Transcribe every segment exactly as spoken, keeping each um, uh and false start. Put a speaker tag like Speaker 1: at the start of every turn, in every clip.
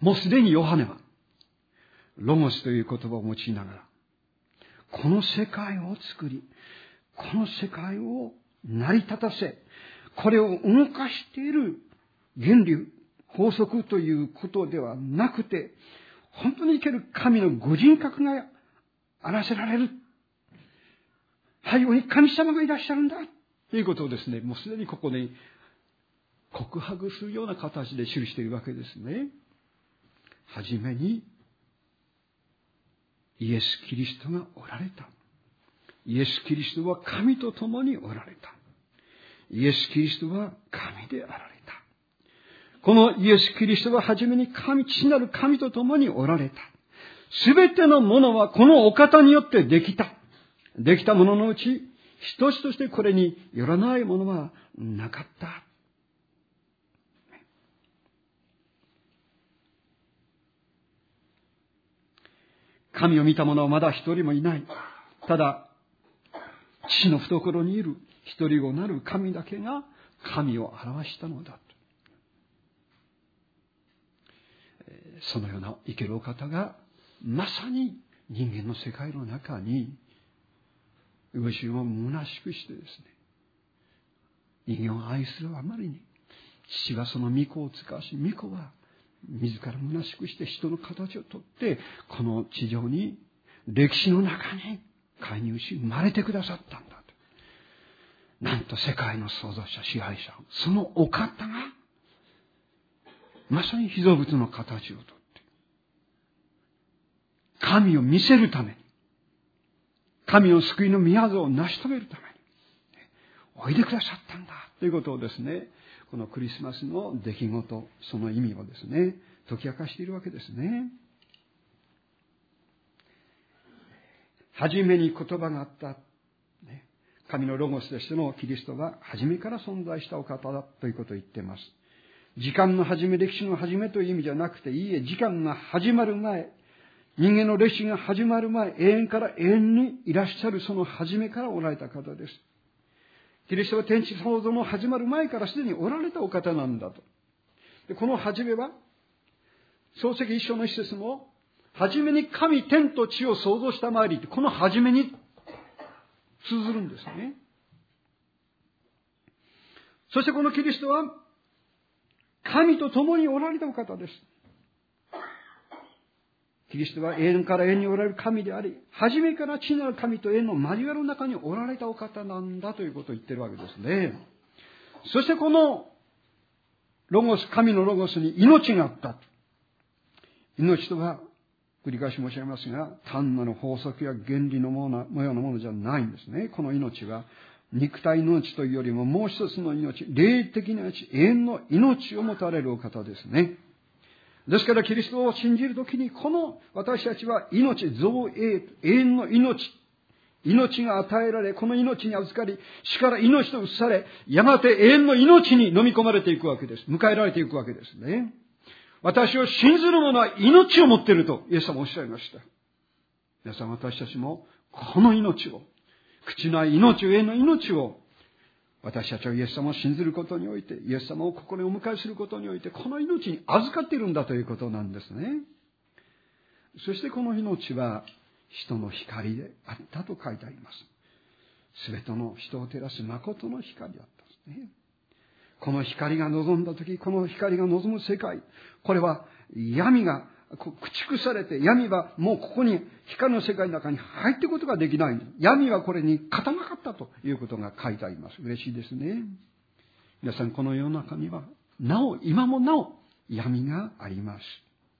Speaker 1: もうすでにヨハネは、ロゴスという言葉を用いながら、この世界を作り、この世界を成り立たせ、これを動かしている原理、法則ということではなくて、本当に生ける神のご人格が表せられる。背後に神様がいらっしゃるんだ。ということをですね、もうすでにここに告白するような形で記しているわけですね。はじめに、イエス・キリストがおられた。イエス・キリストは神と共におられた。イエス・キリストは神であられた。このイエス・キリストははじめに神、父なる神と共におられた。すべてのものはこのお方によってできた。できたもののうち、一つとしてこれによらないものはなかった。神を見た者はまだ一人もいない。ただ、父の懐にいる一人子なる神だけが神を表したのだと。そのような生けるお方がまさに人間の世界の中にご自身を虚しくしてですね、人間を愛するあまりに父はその御子を使わし、御子は自ら虚しくして人の形をとってこの地上に歴史の中に介入し生まれてくださったんだと。なんと世界の創造者支配者、そのお方がまさに被造物の形をとって神を見せるために、神の救いの御業を成し遂げるためにおいでくださったんだということをですね、このクリスマスの出来事、その意味をですね、解き明かしているわけですね。はじめに言葉があった。神のロゴスとしてのキリストは初めから存在したお方だということを言っています。時間の始め、歴史の始めという意味じゃなくて、いいえ、時間が始まる前、人間の歴史が始まる前、永遠から永遠にいらっしゃるその初めからおられた方です。キリストは天地創造の始まる前からすでにおられたお方なんだと。でこの初めは、創世記一章の一節も、初めに神天と地を創造したまわりって、この初めに通ずるんですね。そしてこのキリストは、神と共におられたお方です。キリストは永遠から永遠におられる神であり、初めから父なる神と永遠の交わりの中におられたお方なんだということを言っているわけですね。そしてこのロゴス、神のロゴスに命があった。命とは、繰り返し申し上げますが、単なる法則や原理のようなものじゃないんですね。この命は、肉体の命というよりももう一つの命、霊的な命、永遠の命を持たれるお方ですね。ですからキリストを信じるときに、この私たちは命、造営、永遠の命、命が与えられ、この命に預かり、死から命と移され、やがて永遠の命に飲み込まれていくわけです。迎えられていくわけですね。私を信ずる者は命を持っているとイエス様おっしゃいました。皆さん、私たちもこの命を、口ない命、永遠の命を、私たちはイエス様を信ずることにおいて、イエス様をここにお迎えすることにおいて、この命に預かっているんだということなんですね。そしてこの命は人の光であったと書いてあります。すべての人を照らす誠の光だったんですね。この光が望んだとき、この光が望む世界、これは闇が駆逐されて、闇はもうここに光の世界の中に入っていくことができない。闇はこれに勝たなかったということが書いてあります。嬉しいですね。皆さん、この世の中にはなお、今もなお闇があります。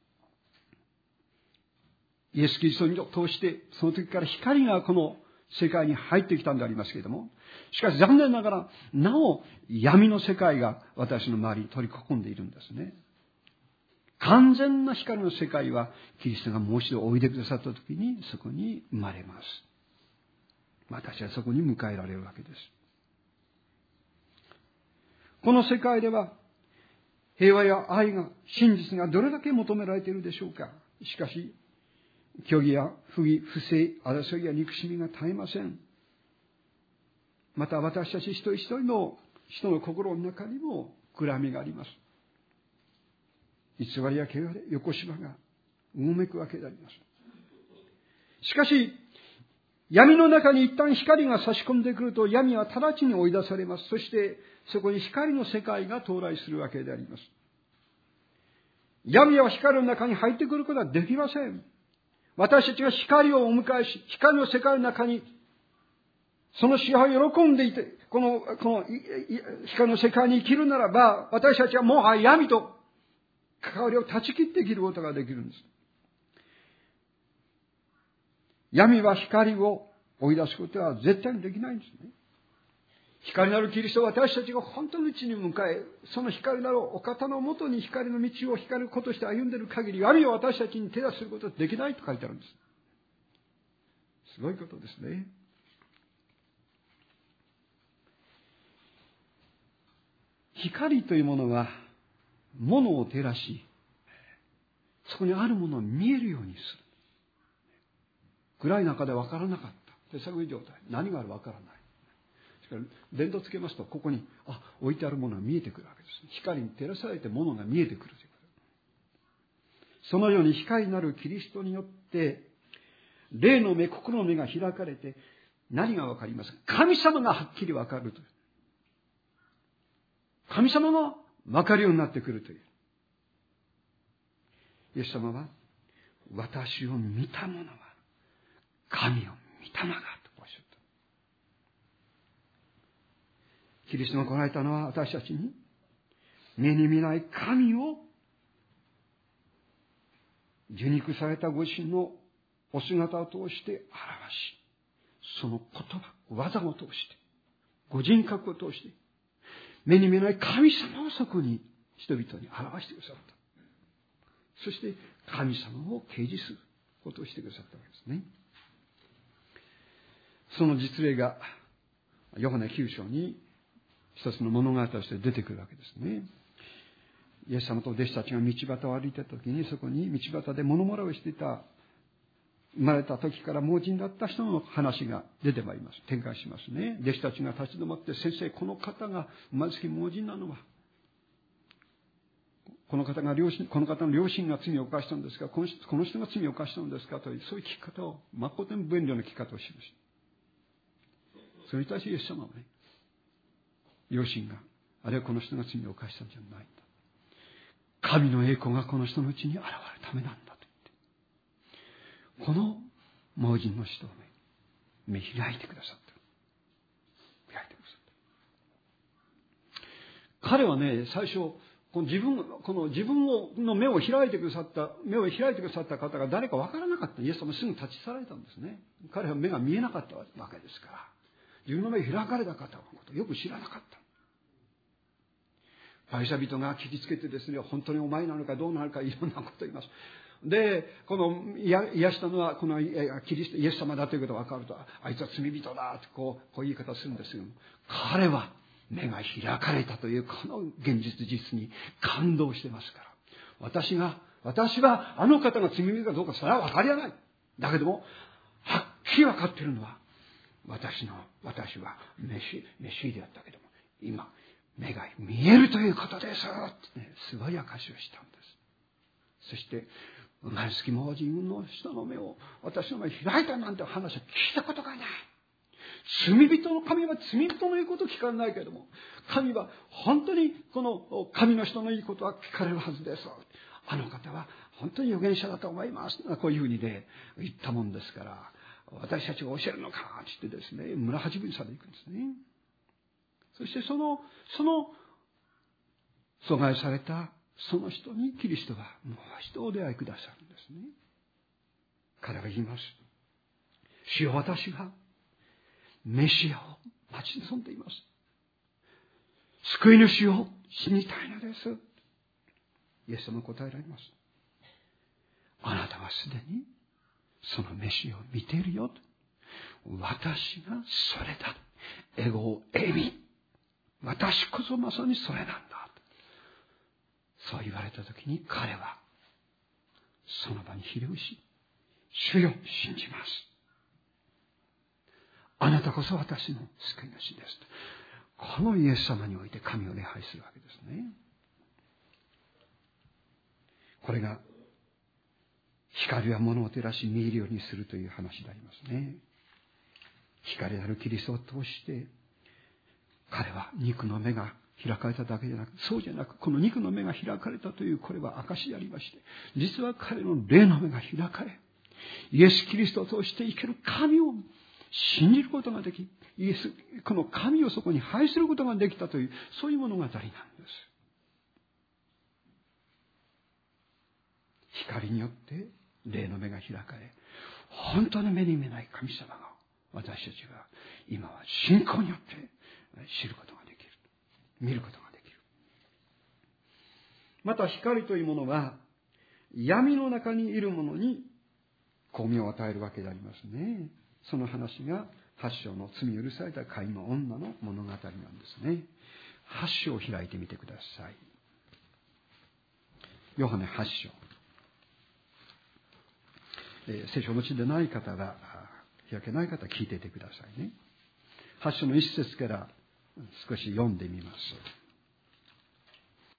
Speaker 1: イエス・キリストに通して、その時から光がこの世界に入ってきたんでありますけれども、しかし残念ながら、なお闇の世界が私の周りに取り囲んでいるんですね。完全な光の世界は、キリストがもう一度おいでくださったときに、そこに生まれます。私はそこに迎えられるわけです。この世界では、平和や愛が、真実がどれだけ求められているでしょうか。しかし、虚偽や不義、不正、争いや憎しみが絶えません。また私たち一人一人の人の心の中にも暗闇があります。 偽りや汚れ、横芝がうごめくわけであります。しかし、闇の中に一旦光が差し込んでくると、闇は直ちに追い出されます。そして、そこに光の世界が到来するわけであります。闇は光の中に入ってくることはできません。私たちが光をお迎えし、光の世界の中に、その支配を喜んでいて、この、この光の世界に生きるならば、私たちはもはや闇と関わりを断ち切って生きることができるんです。闇は光を追い出すことは絶対にできないんですね。光なるキリストは私たちが本当のうちに迎え、その光なるお方のもとに光の道を光ることとして歩んでいる限り、闇を私たちに手出しすることはできないと書いてあるんです。すごいことですね。光というものは、物を照らし、そこにあるものを見えるようにする。暗い中で分からなかった。手探り状態。何があるか分からない。しかし、電灯つけますと、ここに、あ、置いてあるものが見えてくるわけです。光に照らされて物が見えてくるということ。そのように光なるキリストによって、霊の目、心の目が開かれて、何が分かりますか？神様がはっきり分かるという。神様が分かるようになってくるという。イエス様は、私を見た者は、神を見たのだとおっしゃった。キリストが来られたのは私たちに、目に見ない神を、受肉されたご自身のお姿を通して表し、その言葉、技を通して、ご人格を通して、目に見えない神様をそこに人々に表してくださった。そして神様を掲示することをしてくださったわけですね。その実例がヨハネきゅう章に一つの物語として出てくるわけですね。イエス様と弟子たちが道端を歩いていた時に、そこに道端で物もらいをしていた、生まれた時から盲人だった人の話が出てまいります。展開しますね。弟子たちが立ち止まって、先生、この方が生まれつき盲人なのは、この方が両親、この方の両親が罪を犯したんですか、この人、この人が罪を犯したんですかという、そういう聞き方を、誠に分量の聞き方をしました。それに対してイエス様はね、両親が、あるいはこの人が罪を犯したんじゃないんだ。神の栄光がこの人のうちに現れるためなんだと言って、この盲人の人をね、目開いてくださった。開いてくださった。彼はね、最初、この自分、この自分をの目を開いてくださった、目を開いてくださった方が誰かわからなかった。イエス様すぐ立ち去られたんですね。彼は目が見えなかったわけですから、自分の目開かれた方のことをよく知らなかった。バイサ人が聞きつけてですね、本当にお前なのかどうなのかいろんなことを言います。で、この癒したのはこのキリスト、イエス様だということが分かると、あいつは罪人だとこう、こういう言い方をするんですけども、彼は目が開かれたというこの現実実に感動してますから。私が、私はあの方が罪人かどうかそれは分かりはない。だけども、はっきり分かっているのは、私の、私はメシ、メシであったけども、今、目が見えるということですってね、すごい証しをしたんです。そして、生まれつき盲人の人の目を私の目に開いたなんて話は聞いたことがない。罪人の神は罪人の言うことを聞かないけれども、神は本当にこの神の人の言うことは聞かれるはずです。あの方は本当に預言者だと思います。こういうふうにね、言ったもんですから、私たちが教えるのかって言ってですね、村八分にされていくんですね。そしてその、その、阻害されたその人にキリストはもう一度お出会いくださるんですね。彼は言います。主よ、私がメシアを待ち望んでいます。救い主を死にたいのです。イエス様答えられます。あなたはすでにそのメシアを見ているよと。私がそれだ。エゴエミ。私こそまさにそれなんだ。そう言われたときに彼はその場にひれ伏し、主よ、信じます。あなたこそ私の救い主です。このイエス様において神を礼拝するわけですね。 これが光は物を照らし見えるようにするという話でありますね。光あるキリストを通して彼は肉の目が開かれただけじゃなく、そうじゃなく、この肉の目が開かれたというこれは証でありまして、実は彼の霊の目が開かれ、イエス・キリストを通して生ける神を信じることができ、イエス、この神をそこに拝することができたという、そういう物語なんです。光によって霊の目が開かれ、本当の目に見えない神様が私たちが今は信仰によって知ることができる。見ることができる。また光というものは闇の中にいる者に光明を与えるわけでありますね。その話が八章の罪許されたカインの女の物語なんですね。八章を開いてみてください。ヨハネ八章。えー、聖書をお持ちでない方は、開けない方は聞いていてくださいね。八章の一節から少し読んでみます。